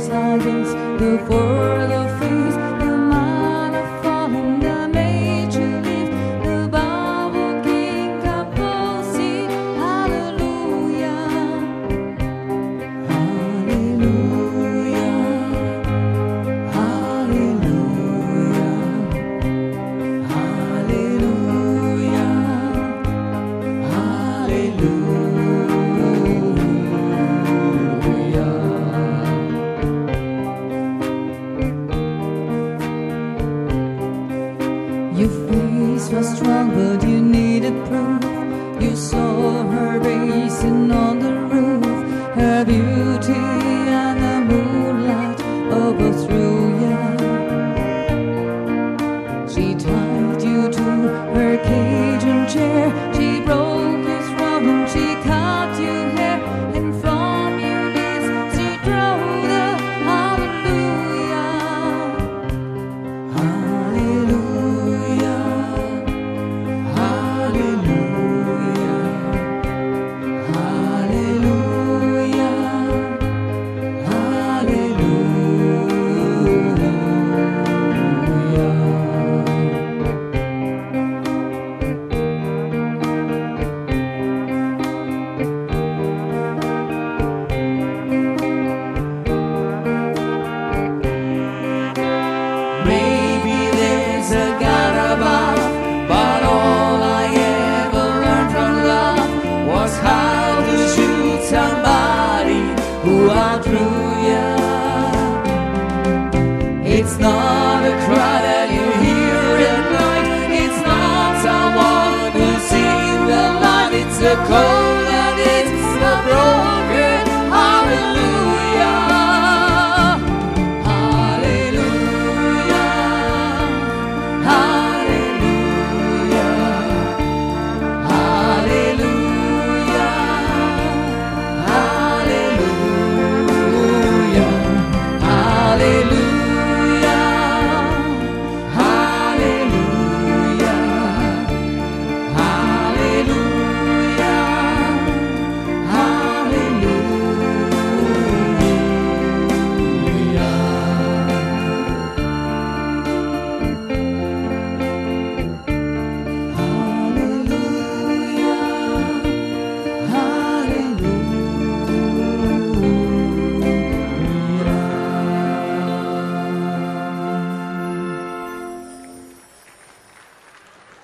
rise against the world of faith. The man of fallen, the major leaf, the Bible King Kaposi. Hallelujah, hallelujah, hallelujah, hallelujah, hallelujah. Your face was strong, but you needed proof. You saw her racing on the roof, her beauty and the moonlight overthrew you. She tied you to her cage and chair. She broke your throat and she cut your hair. And from your knees she drove the hallelujah, hallelujah, hallelujah, hallelujah, maybe there's a God above, but all I ever learned from love was how to shoot somebody who outdrew you. It's not